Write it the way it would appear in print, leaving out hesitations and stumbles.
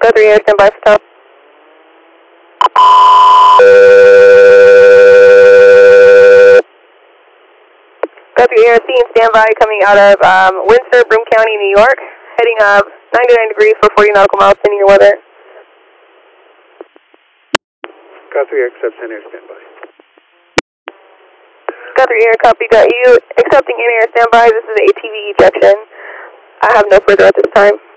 3 Air, stand by for top. Go 3 Air, scene standby coming out of Windsor, Broome County, New York. Heading up 99 degrees for 40 nautical miles, sending your weather. Go 3 Air, accept 10 Air, standby. Go 3 Air, copy, got you. Accepting in air standby, this is ATV ejection. I have no further at this time.